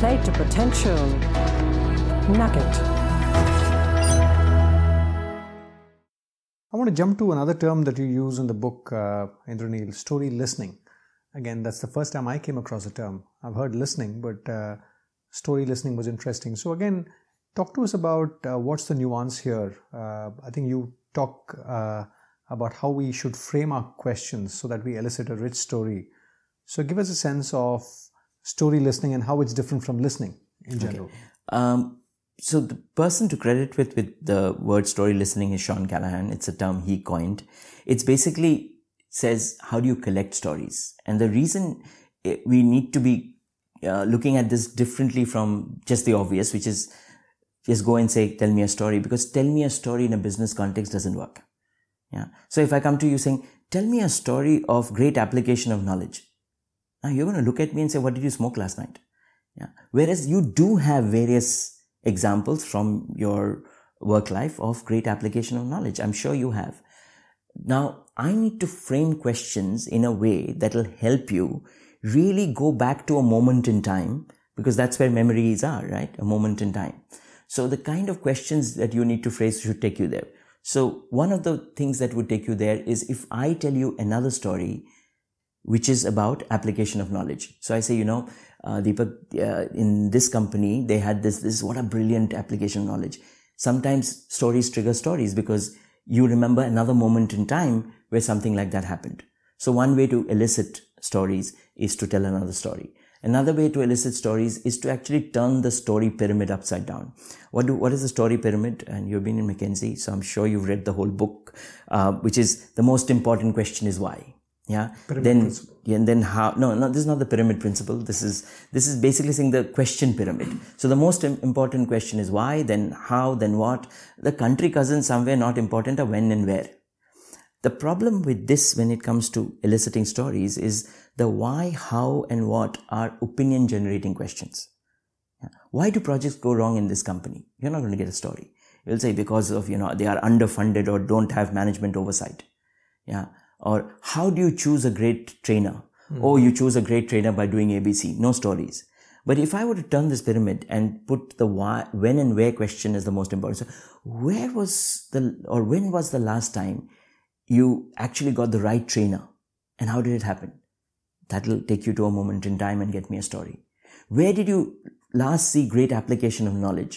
Play to potential. Nugget. I want to jump to another term that you use in the book, Indraneel, story listening. Again, that's the first time I came across the term. I've heard listening, but story listening was interesting. So again, talk to us about what's the nuance here. I think you talk about how we should frame our questions so that we elicit a rich story. So give us a sense of story listening and how it's different from listening in general. Okay. So the person to credit with the word story listening is Sean Callahan. It's a term he coined. It's basically says, how do you collect stories? And the reason we need to be looking at this differently from just the obvious, which is just go and say, tell me a story, because tell me a story in a business context doesn't work. Yeah. So if I come to you saying, tell me a story of great application of knowledge. Now you're going to look at me and say, what did you smoke last night? Yeah. Whereas you do have various examples from your work life of great application of knowledge. I'm sure you have. Now I need to frame questions in a way that will help you really go back to a moment in time, because that's where memories are, right? A moment in time. So the kind of questions that you need to phrase should take you there. So one of the things that would take you there is if I tell you another story which is about application of knowledge. So I say, Deepak, in this company, they had this, what a brilliant application of knowledge. Sometimes stories trigger stories because you remember another moment in time where something like that happened. So one way to elicit stories is to tell another story. Another way to elicit stories is to actually turn the story pyramid upside down. What is the story pyramid? And you've been in McKinsey, so I'm sure you've read the whole book, which is the most important question is why. Yeah. And then how? No, this is not the pyramid principle. This is basically saying the question pyramid. So the most important question is why, then how, then what. The country cousins somewhere not important are when and where. The problem with this when it comes to eliciting stories is the why, how, and what are opinion generating questions. Yeah. Why do projects go wrong in this company? You're not going to get a story. You'll say because of, they are underfunded or don't have management oversight. Yeah. Or how do you choose a great trainer? Oh, you choose a great trainer by doing ABC. No stories. But if I were to turn this pyramid and put the why, when and where question as the most important. So when was the last time you actually got the right trainer? And how did it happen? That'll take you to a moment in time and get me a story. Where did you last see great application of knowledge?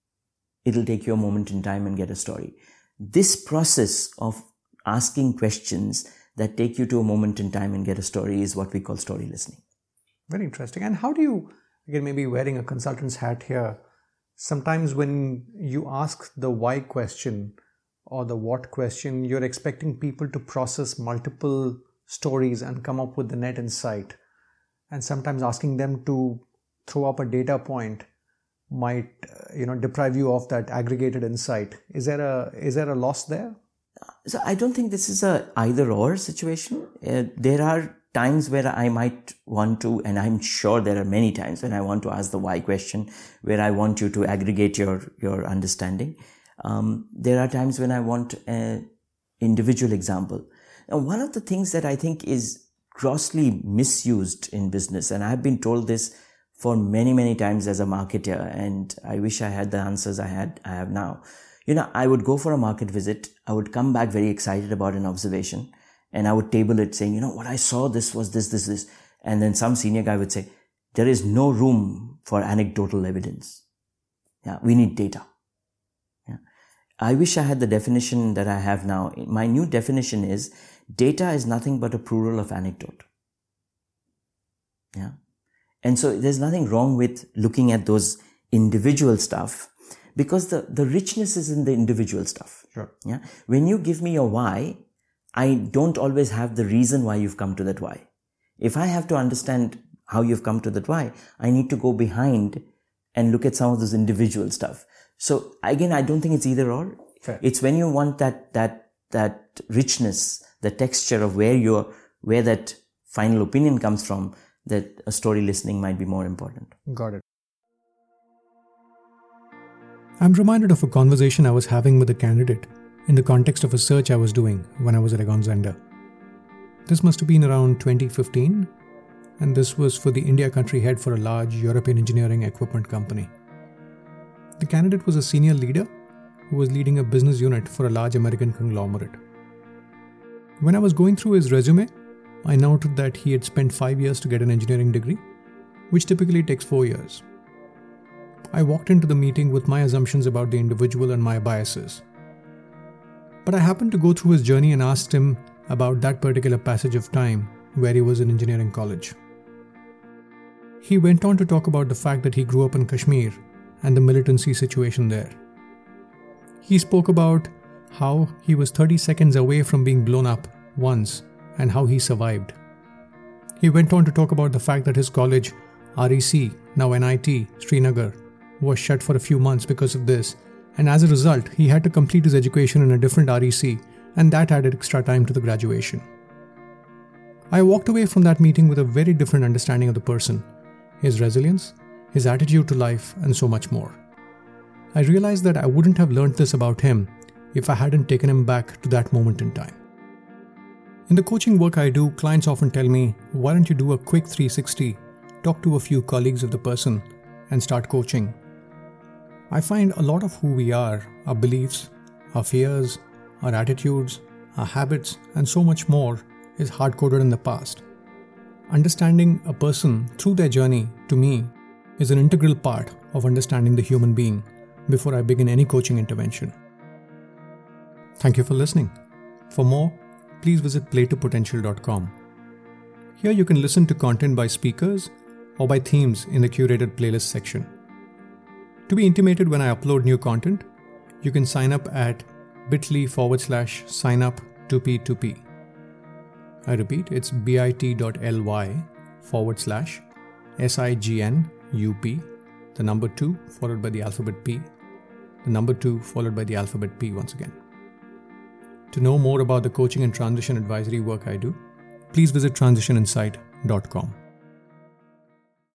It'll take you a moment in time and get a story. This process of asking questions that take you to a moment in time and get a story is what we call story listening. Very interesting. And how do you, again, maybe wearing a consultant's hat here, sometimes when you ask the why question or the what question, you're expecting people to process multiple stories and come up with the net insight. And sometimes asking them to throw up a data point might, deprive you of that aggregated insight. Is there a loss there? So I don't think this is a either or situation. There are times where I might want to, and I'm sure there are many times when I want to ask the why question, where I want you to aggregate your understanding. There are times when I want an individual example. Now, one of the things that I think is grossly misused in business, and I've been told this for many, many times as a marketer, and I wish I had the answers I have now. I would go for a market visit. I would come back very excited about an observation, and I would table it saying, what I saw this was this. And then some senior guy would say, there is no room for anecdotal evidence. Yeah, we need data. Yeah. I wish I had the definition that I have now. My new definition is data is nothing but a plural of anecdote. Yeah. And so there's nothing wrong with looking at those individual stuff, because the richness is in the individual stuff. Sure. Yeah. When you give me your why, I don't always have the reason why you've come to that why. If I have to understand how you've come to that why, I need to go behind and look at some of those individual stuff. So again, I don't think it's either or. Fair. It's when you want that richness, the texture of where that final opinion comes from, that a story listening might be more important. Got it. I'm reminded of a conversation I was having with a candidate in the context of a search I was doing when I was at Egon Zehnder. This must have been around 2015. and this was for the India country head for a large European engineering equipment company. The candidate was a senior leader who was leading a business unit for a large American conglomerate. When I was going through his resume, I noted that he had spent 5 years to get an engineering degree, which typically takes 4 years. I walked into the meeting with my assumptions about the individual and my biases. But I happened to go through his journey and asked him about that particular passage of time where he was in engineering college. He went on to talk about the fact that he grew up in Kashmir and the militancy situation there. He spoke about how he was 30 seconds away from being blown up once and how he survived. He went on to talk about the fact that his college, REC, now NIT, Srinagar, was shut for a few months because of this, and as a result, he had to complete his education in a different REC, and that added extra time to the graduation. I walked away from that meeting with a very different understanding of the person, his resilience, his attitude to life, and so much more. I realized that I wouldn't have learned this about him if I hadn't taken him back to that moment in time. In the coaching work I do, clients often tell me, why don't you do a quick 360, talk to a few colleagues of the person, and start coaching. I find a lot of who we are, our beliefs, our fears, our attitudes, our habits, and so much more is hard-coded in the past. Understanding a person through their journey, to me, is an integral part of understanding the human being before I begin any coaching intervention. Thank you for listening. For more, please visit playtopotential.com. Here you can listen to content by speakers or by themes in the curated playlist section. To be intimated when I upload new content, you can sign up at bit.ly/signup2p2p. I repeat, it's bit.ly/signup, the number 2 followed by the alphabet P, the number 2 followed by the alphabet P once again. To know more about the coaching and transition advisory work I do, please visit transitioninsight.com.